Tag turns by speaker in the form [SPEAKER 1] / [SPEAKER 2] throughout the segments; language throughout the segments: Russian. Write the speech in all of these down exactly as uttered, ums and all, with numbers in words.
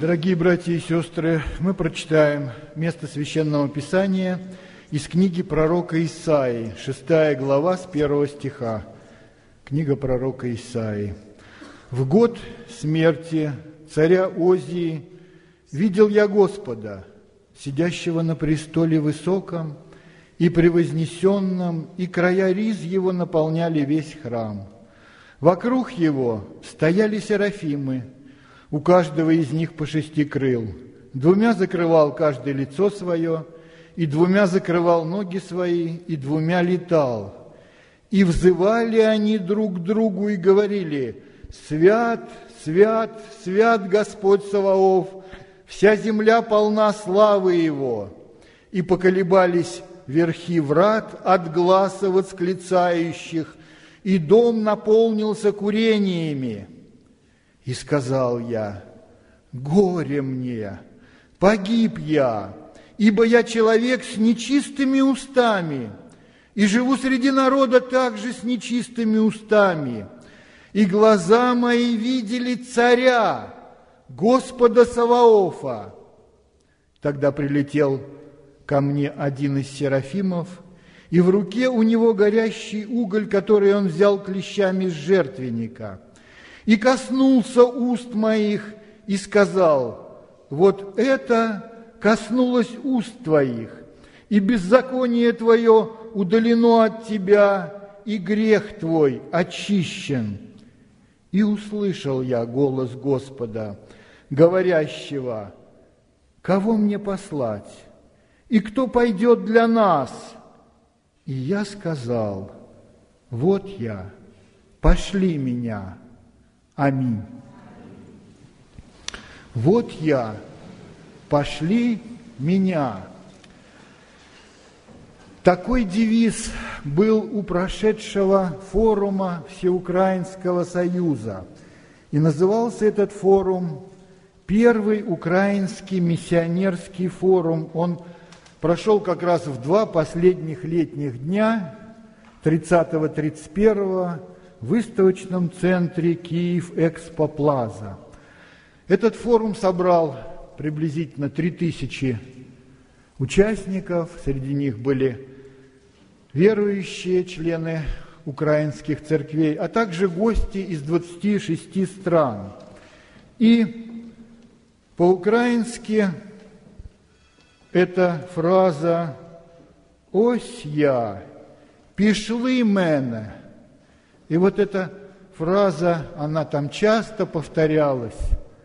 [SPEAKER 1] Дорогие братья и сестры, мы прочитаем место Священного Писания из книги пророка Исаии, шестая глава с первого стиха. Книга пророка Исаии. «В год смерти царя Озии видел я Господа, сидящего на престоле высоком и превознесенном, и края риз его наполняли весь храм. Вокруг его стояли серафимы, у каждого из них по шести крыл. Двумя закрывал каждое лицо свое, и двумя закрывал ноги свои, и двумя летал. И взывали они друг к другу и говорили: «Свят, свят, свят Господь Саваоф, вся земля полна славы Его». И поколебались верхи врат от гласа восклицающих, и дом наполнился курениями. И сказал я: горе мне, погиб я, ибо я человек с нечистыми устами, и живу среди народа также с нечистыми устами. И глаза мои видели царя, Господа Саваофа. Тогда прилетел ко мне один из серафимов, и в руке у него горящий уголь, который он взял клещами с жертвенника, и коснулся уст моих, и сказал: вот это коснулось уст твоих, и беззаконие твое удалено от тебя, и грех твой очищен. И услышал я голос Господа, говорящего: кого мне послать? И кто пойдет для нас? И я сказал: вот я, пошли меня. Аминь. Вот я, пошли меня. Такой девиз был у прошедшего форума Всеукраинского союза. И назывался этот форум «Первый украинский миссионерский форум». Он прошел как раз в два последних летних дня, тридцатого тридцать первого, в выставочном центре Киев-Экспо-Плаза. Этот форум собрал приблизительно три тысячи участников, среди них были верующие, члены украинских церквей, а также гости из двадцати шести стран. И по-украински эта фраза «Ось я, пішли мене». И вот эта фраза, она там часто повторялась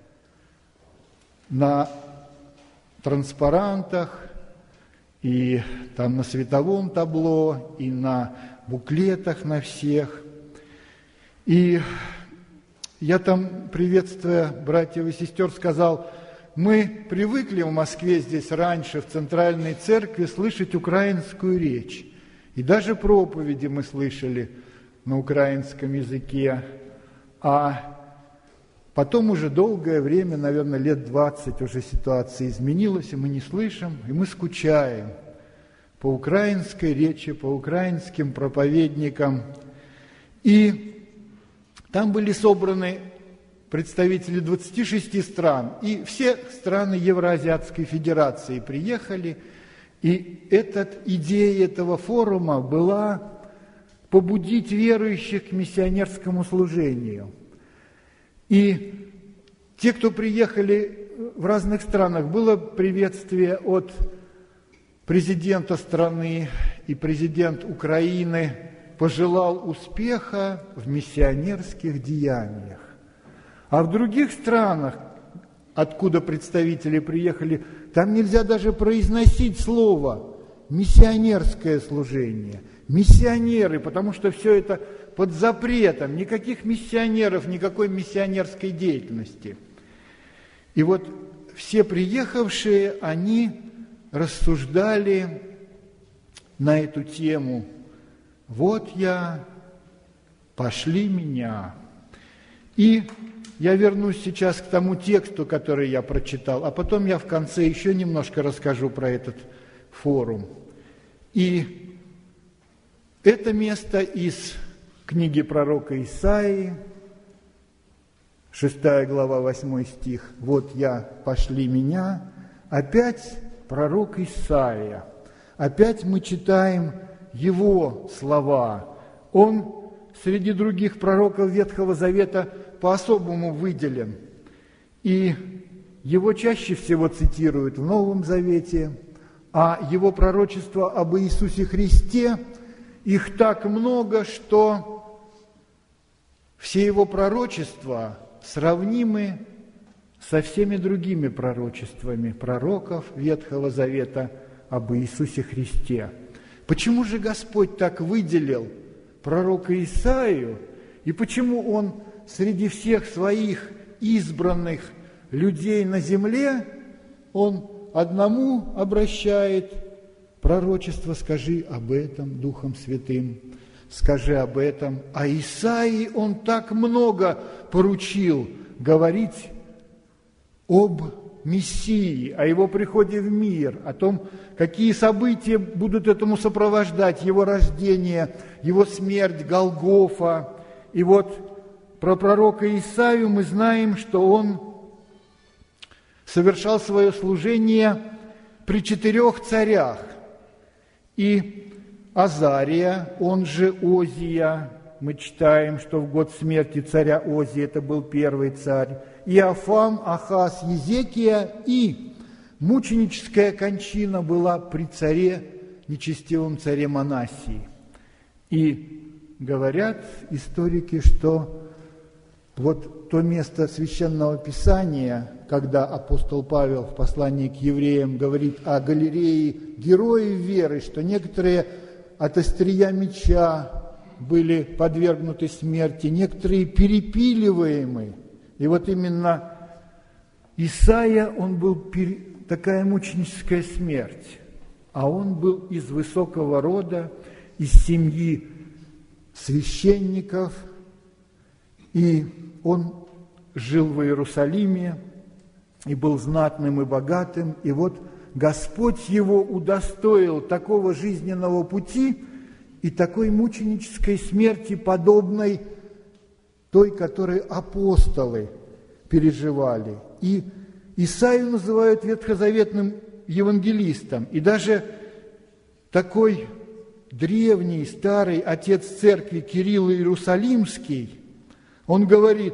[SPEAKER 1] на транспарантах, и там на световом табло, и на буклетах на всех. И я там, приветствуя братьев и сестер, сказал: мы привыкли в Москве здесь раньше, в Центральной Церкви, слышать украинскую речь. И даже проповеди мы слышали на украинском языке. А потом уже долгое время, наверное, лет двадцать, уже ситуация изменилась, и мы не слышим, и мы скучаем по украинской речи, по украинским проповедникам. И там были собраны представители двадцати шести стран, и все страны Евразиатской Федерации приехали, и этот, идея этого форума была побудить верующих к миссионерскому служению. И те, кто приехали в разных странах, было приветствие от президента страны, и президент Украины пожелал успеха в миссионерских деяниях. А в других странах, откуда представители приехали, там нельзя даже произносить слово «миссионерское служение», «миссионеры», потому что все это под запретом, никаких миссионеров, никакой миссионерской деятельности. И вот все приехавшие, они рассуждали на эту тему: вот я, пошли меня. И я вернусь сейчас к тому тексту, который я прочитал, а потом я в конце еще немножко расскажу про этот форум. И это место из книги пророка Исаии, шестая глава, восьмой стих. «Вот я, пошли меня». Опять пророк Исаия. Опять мы читаем его слова. Он среди других пророков Ветхого Завета по-особому выделен. И его чаще всего цитируют в Новом Завете, а его пророчества об Иисусе Христе, их так много, что все его пророчества сравнимы со всеми другими пророчествами пророков Ветхого Завета об Иисусе Христе. Почему же Господь так выделил пророка Исаию, и почему Он среди всех своих избранных людей на земле, Он одному обращает пророчество: «Скажи об этом Духом Святым, скажи об этом». А Исаии Он так много поручил говорить об Мессии, о Его приходе в мир, о том, какие события будут этому сопровождать: Его рождение, Его смерть, Голгофа. И вот про пророка Исаию мы знаем, что он совершал свое служение при четырех царях. И Азария, он же Озия, мы читаем, что в год смерти царя Озия, это был первый царь, Иофам, Ахаз, Езекия, и мученическая кончина была при царе, нечестивом царе Манассии. И говорят историки, что вот то место Священного Писания, когда апостол Павел в послании к евреям говорит о галерее героев веры, что некоторые от острия меча были подвергнуты смерти, некоторые перепиливаемы. И вот именно Исаия, он был пер... такая мученическая смерть, а он был из высокого рода, из семьи священников, и он жил в Иерусалиме, и был знатным и богатым, и вот Господь его удостоил такого жизненного пути и такой мученической смерти, подобной той, которой апостолы переживали. И Исаию называют ветхозаветным евангелистом, и даже такой древний, старый отец церкви Кирилл Иерусалимский, он говорит,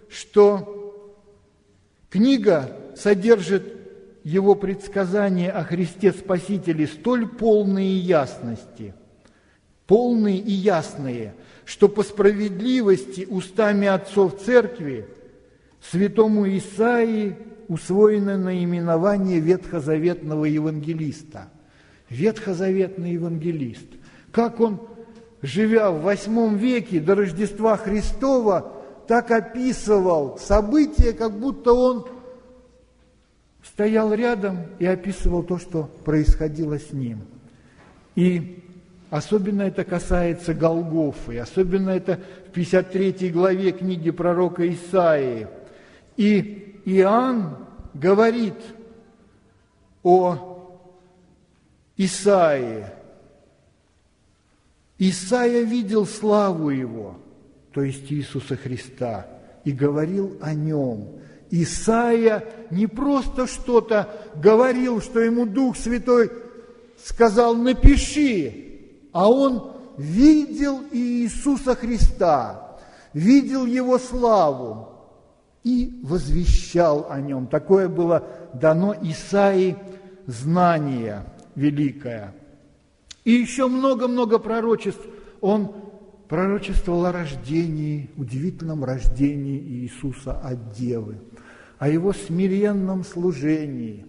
[SPEAKER 1] что книга содержит его предсказания о Христе Спасителе столь полные ясности, полные и ясные, что по справедливости устами отцов церкви святому Исаии усвоено наименование ветхозаветного евангелиста. Ветхозаветный евангелист. Как он, живя в восьмом веке до Рождества Христова, так описывал события, как будто он стоял рядом и описывал то, что происходило с ним. И особенно это касается Голгофы, особенно это в пятьдесят третьей главе книги пророка Исаии. И Иоанн говорит о Исаии. Исаия видел славу его, то есть Иисуса Христа, и говорил о нем. Исаия не просто что-то говорил, что ему Дух Святой сказал «напиши», а он видел Иисуса Христа, видел Его славу и возвещал о Нем. Такое было дано Исаии знание великое. И еще много-много пророчеств. Он пророчествовал о рождении, удивительном рождении Иисуса от Девы, о Его смиренном служении.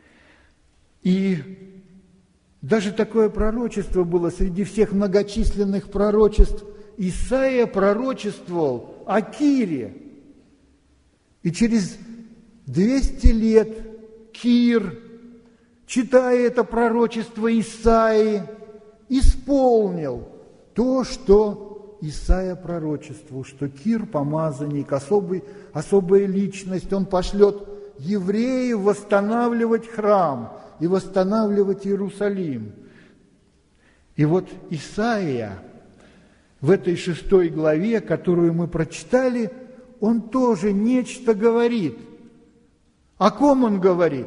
[SPEAKER 1] И даже такое пророчество было среди всех многочисленных пророчеств. Исаия пророчествовал о Кире. И через двести лет Кир, читая это пророчество Исаии, исполнил то, что Исаия пророчествовал, что Кир, помазанник, особый, особая личность, он пошлет евреев восстанавливать храм и восстанавливать Иерусалим. И вот Исаия в этой шестой главе, которую мы прочитали, он тоже нечто говорит. О ком он говорит?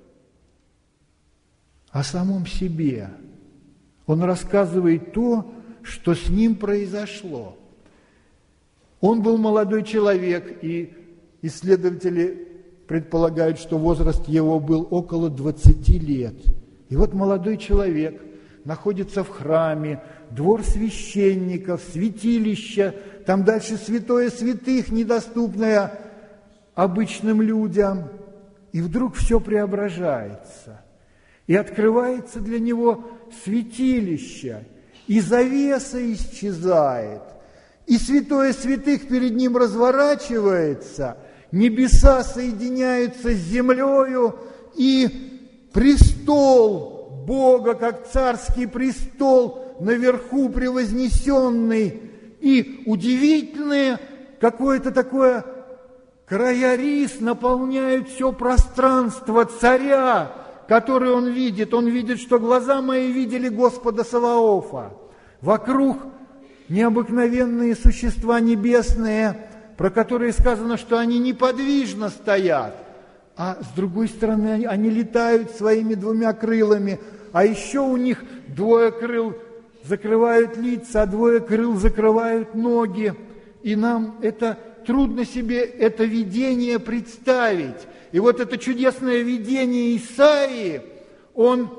[SPEAKER 1] О самом себе. Он рассказывает то, что с ним произошло. Он был молодой человек, и исследователи предполагают, что возраст его был около двадцати лет. И вот молодой человек находится в храме, двор священников, святилище, там дальше святое святых, недоступное обычным людям. И вдруг все преображается. И открывается для него святилище, и завеса исчезает, и святое святых перед ним разворачивается, небеса соединяются с землею, и престол Бога, как царский престол, наверху превознесенный, и удивительное какое-то такое края рис наполняют все пространство царя, который он видит. Он видит, что глаза мои видели Господа Саваофа. Вокруг необыкновенные существа небесные, про которые сказано, что они неподвижно стоят. А с другой стороны, они летают своими двумя крылами. А еще у них двое крыл закрывают лица, а двое крыл закрывают ноги. И нам это трудно себе это видение представить. И вот это чудесное видение Исаии, он,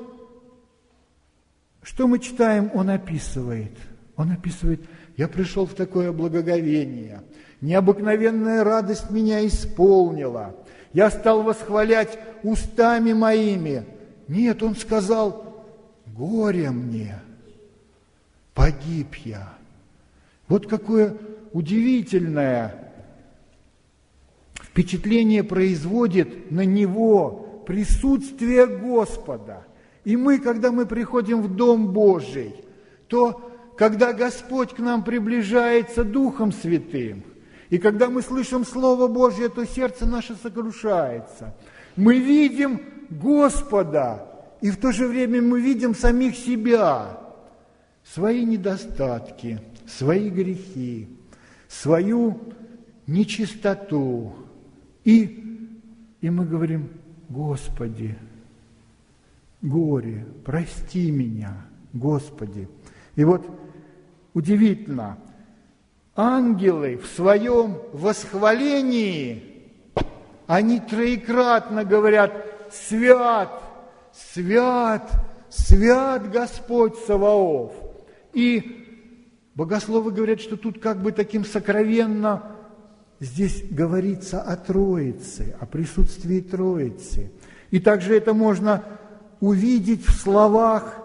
[SPEAKER 1] что мы читаем, он описывает. Он описывает: я пришел в такое благоговение, необыкновенная радость меня исполнила, я стал восхвалять устами моими. Нет, он сказал: горе мне, погиб я. Вот какое удивительное впечатление производит на него присутствие Господа. И мы, когда мы приходим в Дом Божий, то когда Господь к нам приближается Духом Святым, и когда мы слышим Слово Божье, то сердце наше сокрушается. Мы видим Господа, и в то же время мы видим самих себя, свои недостатки, свои грехи, свою нечистоту. И, и мы говорим: Господи, горе, прости меня, Господи. И вот удивительно, ангелы в своем восхвалении, они троекратно говорят: свят, свят, свят Господь Саваоф. И богословы говорят, что тут как бы таким сокровенно здесь говорится о Троице, о присутствии Троицы. И также это можно увидеть в словах: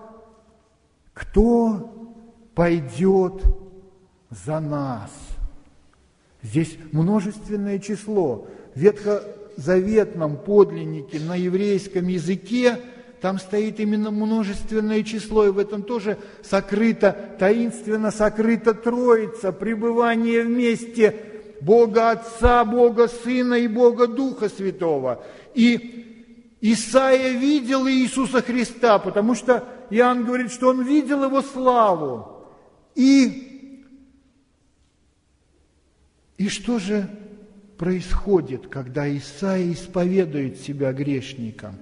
[SPEAKER 1] кто пойдет за нас. Здесь множественное число. В ветхозаветном подлиннике на еврейском языке там стоит именно множественное число, и в этом тоже сокрыто, таинственно сокрыта Троица, пребывание вместе Бога Отца, Бога Сына и Бога Духа Святого. И Исаия видел Иисуса Христа, потому что Иоанн говорит, что он видел Его славу. И, и что же происходит, когда Исаия исповедует себя грешником?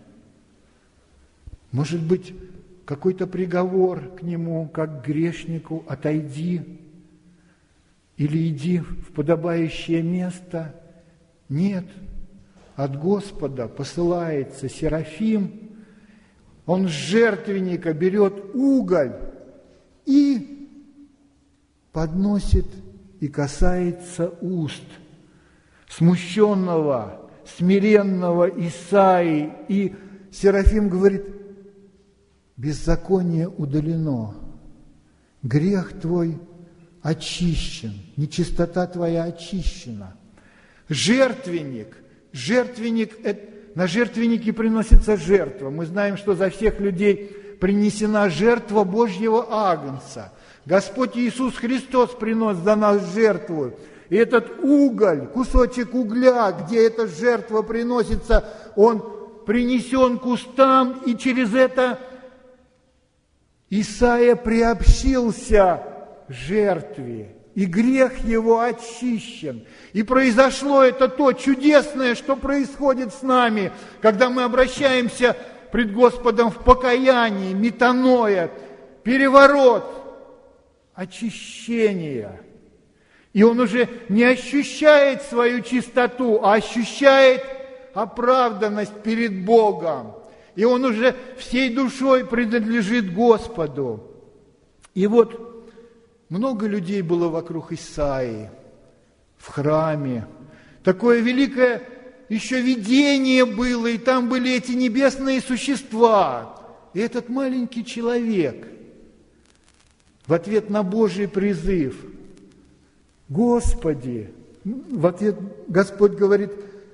[SPEAKER 1] Может быть, какой-то приговор к нему, как к грешнику: отойди или иди в подобающее место? Нет. От Господа посылается Серафим, он с жертвенника берет уголь и подносит и касается уст смущенного, смиренного Исаии. И Серафим говорит: беззаконие удалено, грех твой очищен, нечистота твоя очищена. Жертвенник, жертвенник, на жертвеннике приносится жертва. Мы знаем, что за всех людей принесена жертва Божьего Агнца. Господь Иисус Христос принес за нас жертву. И этот уголь, кусочек угля, где эта жертва приносится, он принесен к устам, и через это Исаия приобщился к жертве. и грех его очищен. И произошло это то чудесное, что происходит с нами, когда мы обращаемся пред Господом в покаянии, метаноя, переворот, очищение. И он уже не ощущает свою чистоту, а ощущает оправданность перед Богом. И он уже всей душой принадлежит Господу. И вот много людей было вокруг Исаии, в храме. Такое великое еще видение было, и там были эти небесные существа. И этот маленький человек в ответ на Божий призыв: Господи, в ответ Господь говорит: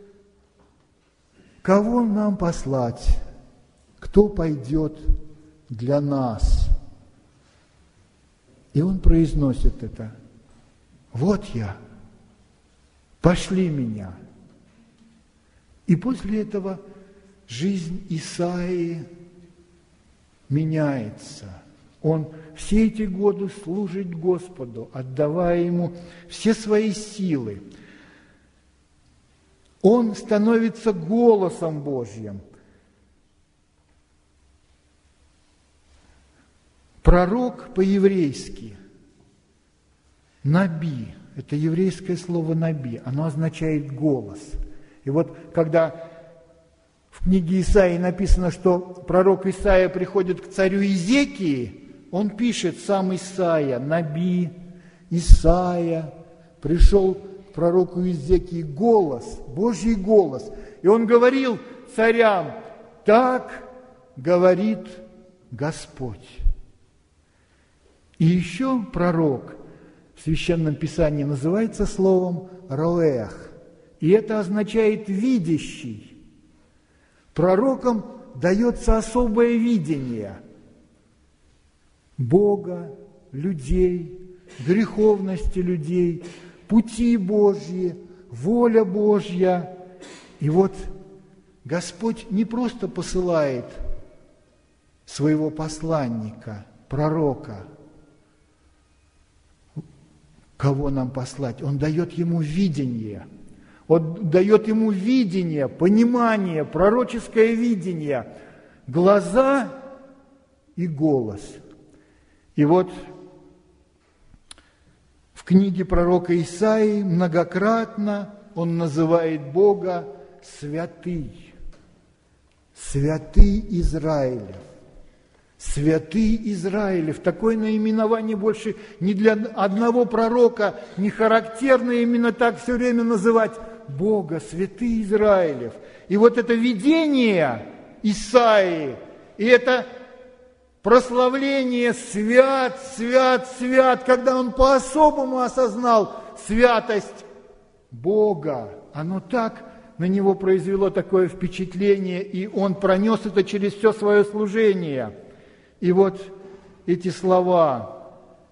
[SPEAKER 1] кого нам послать? Кто пойдет для нас? И он произносит это: вот я, пошли меня. И после этого жизнь Исаии меняется. Он все эти годы служит Господу, отдавая Ему все свои силы. Он становится голосом Божьим. Пророк по-еврейски, наби, это еврейское слово наби, оно означает голос. И вот когда в книге Исаии написано, что пророк Исаия приходит к царю Иезекии, он пишет, сам Исаия, наби, Исаия, пришел к пророку Иезекии голос, Божий голос. И он говорил царям: так говорит Господь. И еще пророк в Священном Писании называется словом «роэх», и это означает «видящий». Пророкам дается особое видение Бога, людей, греховности людей, пути Божьи, воля Божья. И вот Господь не просто посылает своего посланника, пророка. Кого нам послать? Он дает ему видение. Он дает ему видение, понимание, пророческое видение, глаза и голос. И вот в книге пророка Исаии многократно он называет Бога святый, святый Израилев. Святый Израилев. Такое наименование больше не для одного пророка, не характерно именно так все время называть Бога, святый Израилев. И вот это видение Исаии, и это прославление свят, свят, свят, когда он по-особому осознал святость Бога, оно так на него произвело такое впечатление, и он пронес это через все свое служение. И вот эти слова: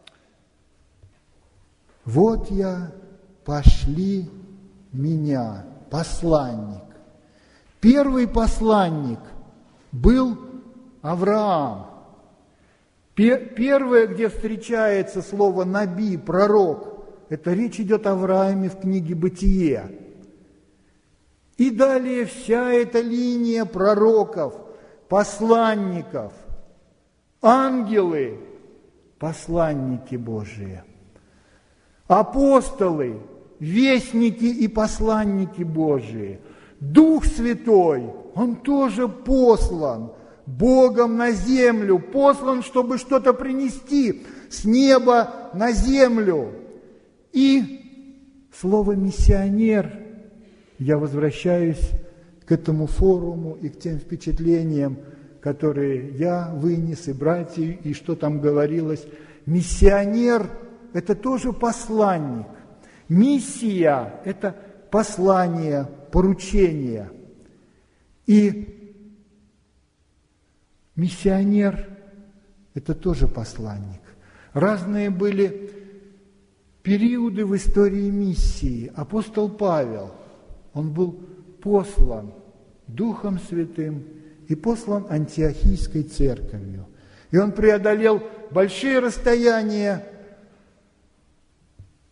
[SPEAKER 1] вот я, пошли меня, посланник. Первый посланник был Авраам. Первое, где встречается слово «наби», пророк, это речь идет о Аврааме в книге «Бытие». И далее вся эта линия пророков, посланников, ангелы, посланники Божии, апостолы, вестники и посланники Божии, Дух Святой, Он тоже послан Богом на землю, послан, чтобы что-то принести с неба на землю. И слово «миссионер», я возвращаюсь к этому форуму и к тем впечатлениям, которые я вынес, и братья, и что там говорилось. Миссионер – это тоже посланник. Миссия – это послание, поручение. И миссионер – это тоже посланник. Разные были периоды в истории миссии. Апостол Павел, он был послан Духом Святым и послан Антиохийской церковью. И он преодолел большие расстояния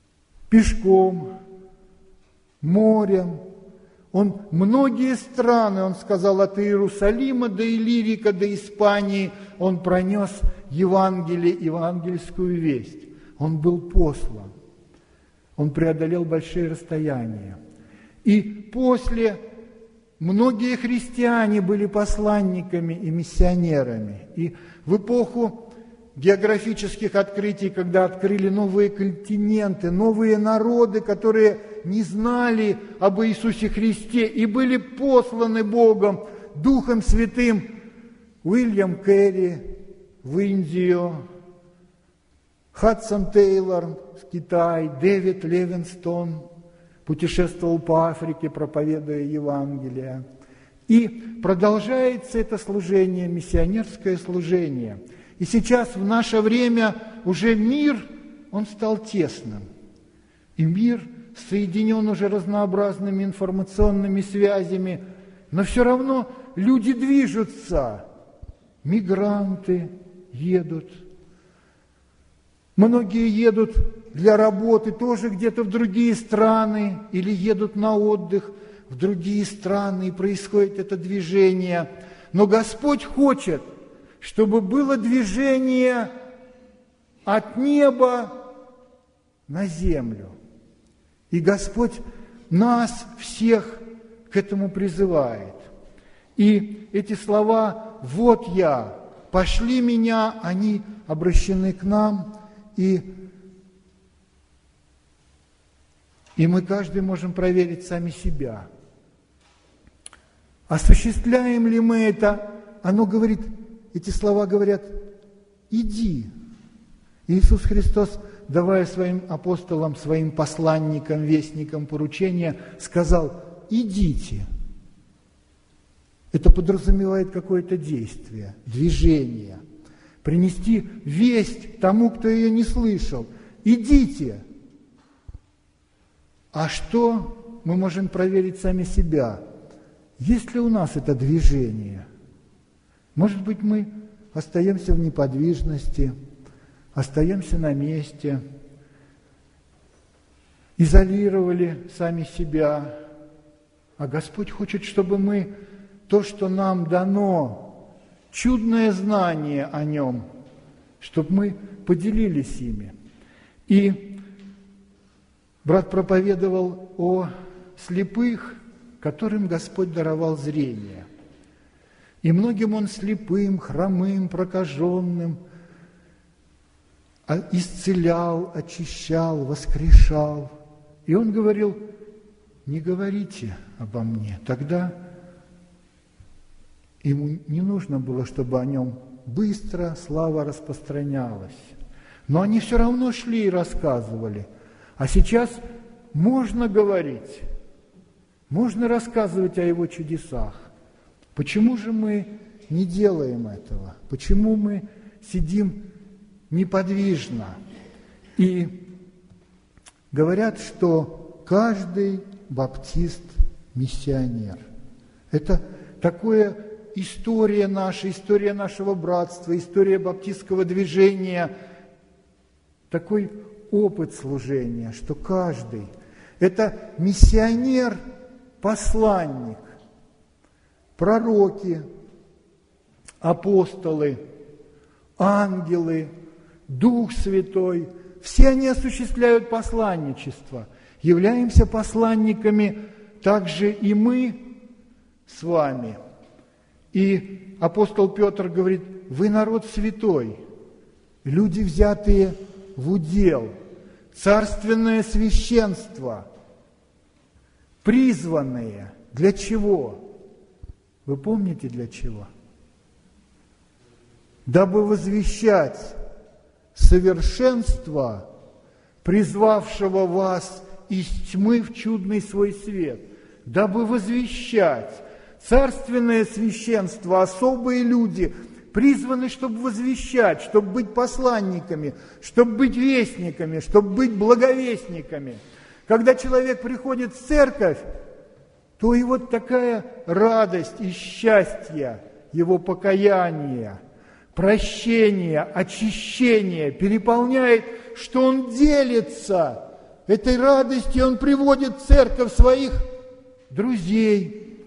[SPEAKER 1] пешком, морем. Он многие страны, он сказал, от Иерусалима до Иллирика, до Испании, он пронес Евангелие, евангельскую весть. Он был послан. Он преодолел большие расстояния. И после многие христиане были посланниками и миссионерами. И в эпоху географических открытий, когда открыли новые континенты, новые народы, которые не знали об Иисусе Христе и были посланы Богом, Духом Святым, Уильям Керри в Индию, Хадсон Тейлор в Китай, Дэвид Ливингстон путешествовал по Африке, проповедуя Евангелие. И продолжается это служение, миссионерское служение. И сейчас, в наше время, уже мир, он стал тесным. И мир соединен уже разнообразными информационными связями, но все равно люди движутся, мигранты едут. Многие едут для работы тоже где-то в другие страны или едут на отдых в другие страны, и происходит это движение. Но Господь хочет, чтобы было движение от неба на землю. И Господь нас всех к этому призывает. И эти слова «Вот я, пошли меня», они обращены к нам, и, и мы каждый можем проверить сами себя. Осуществляем ли мы это? Оно говорит, эти слова говорят «иди». Иисус Христос, давая своим апостолам, своим посланникам, вестникам поручения, сказал «идите». Это подразумевает какое-то действие, движение. Принести весть тому, кто ее не слышал. Идите. А что мы можем проверить сами себя? Есть ли у нас это движение? Может быть, мы остаемся в неподвижности, остаемся на месте, изолировали сами себя. А Господь хочет, чтобы мы то, что нам дано, чудное знание о Нем, чтобы мы поделились ими. И брат проповедовал о слепых, которым Господь даровал зрение. И многим он слепым, хромым, прокаженным исцелял, очищал, воскрешал. И он говорил: не говорите обо мне. Тогда ему не нужно было, чтобы о нем быстро слава распространялась. Но они все равно шли и рассказывали. А сейчас можно говорить, можно рассказывать о его чудесах. Почему же мы не делаем этого? Почему мы сидим неподвижно? И говорят, что каждый баптист – миссионер. Это такое история наша, история нашего братства, история баптистского движения, такой опыт служения, что каждый – это миссионер, посланник, пророки, апостолы, ангелы, Дух Святой. Все они осуществляют посланничество. Являемся посланниками также и мы с вами. И апостол Петр говорит: вы народ святой, люди, взятые в удел, царственное священство, призванные. Для чего? Вы помните, для чего? Дабы возвещать совершенство, призвавшего вас из тьмы в чудный свой свет, дабы возвещать. Царственное священство, особые люди призваны, чтобы возвещать, чтобы быть посланниками, чтобы быть вестниками, чтобы быть благовестниками. Когда человек приходит в церковь, то и вот такая радость и счастье, его покаяние, прощение, очищение переполняет, что он делится этой радости он приводит в церковь своих друзей,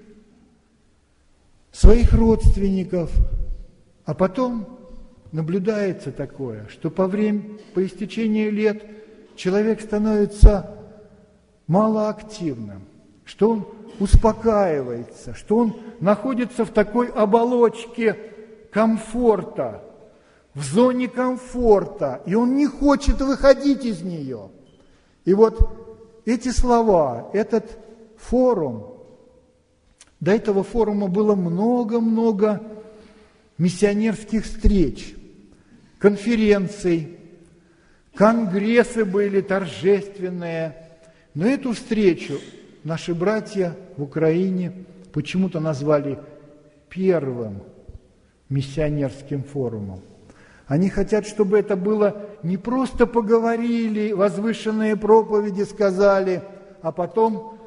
[SPEAKER 1] своих родственников, а потом наблюдается такое, что по время, по истечении лет человек становится малоактивным, что он успокаивается, что он находится в такой оболочке комфорта, в зоне комфорта, и он не хочет выходить из нее. И вот эти слова, этот форум, до этого форума было много-много миссионерских встреч, конференций, конгрессы были торжественные. Но эту встречу наши братья в Украине почему-то назвали первым миссионерским форумом. Они хотят, чтобы это было не просто поговорили, возвышенные проповеди сказали, а потом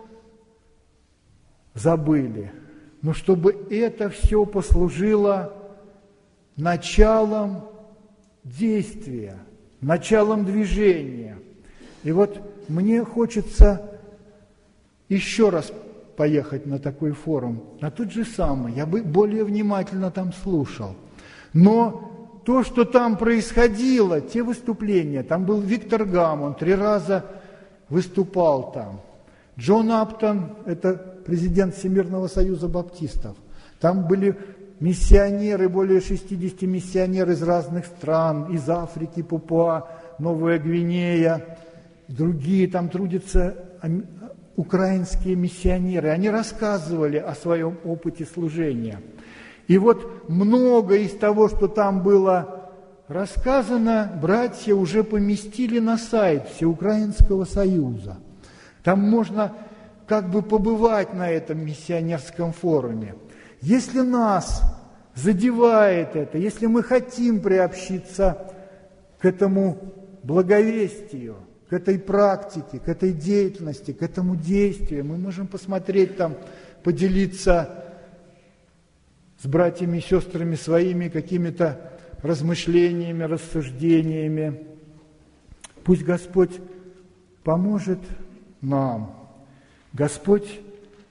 [SPEAKER 1] забыли. Но чтобы это все послужило началом действия, началом движения. И вот мне хочется еще раз поехать на такой форум, на тот же самый. Я бы более внимательно там слушал. Но то, что там происходило, те выступления, там был Виктор Гам, он три раза выступал там. Джон Аптон, это президент Всемирного союза баптистов. Там были миссионеры, более шестьдесят миссионеров из разных стран, из Африки, Папуа, Новая Гвинея, другие там трудятся украинские миссионеры. Они рассказывали о своем опыте служения. И вот много из того, что там было рассказано, братья уже поместили на сайт Всеукраинского союза. Там можно как бы побывать на этом миссионерском форуме. Если нас задевает это, если мы хотим приобщиться к этому благовестию, к этой практике, к этой деятельности, к этому действию, мы можем посмотреть там, поделиться с братьями и сестрами своими какими-то размышлениями, рассуждениями. Пусть Господь поможет нам. Господь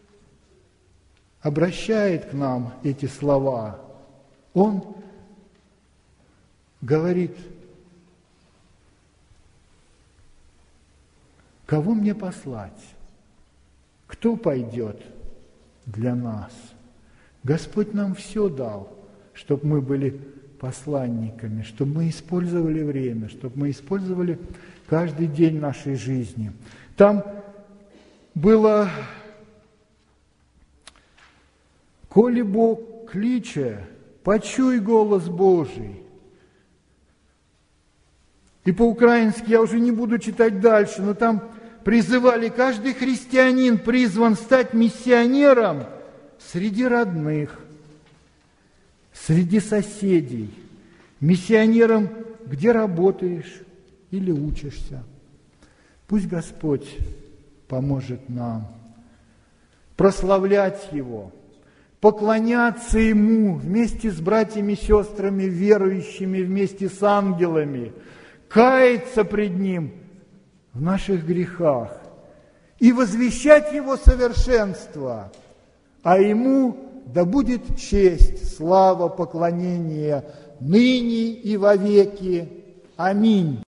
[SPEAKER 1] обращает к нам эти слова. Он говорит: кого мне послать? Кто пойдет для нас? Господь нам все дал, чтобы мы были посланниками, чтобы мы использовали время, чтобы мы использовали каждый день нашей жизни. Там было: «Коли Бог кличе, почуй голос Божий». И по-украински я уже не буду читать дальше, но там призывали: каждый христианин призван стать миссионером среди родных, среди соседей, миссионером, где работаешь или учишься. Пусть Господь поможет нам прославлять Его, поклоняться Ему вместе с братьями и сестрами верующими, вместе с ангелами, каяться пред Ним в наших грехах и возвещать Его совершенство, а Ему да будет честь, слава, поклонение ныне и вовеки. Аминь.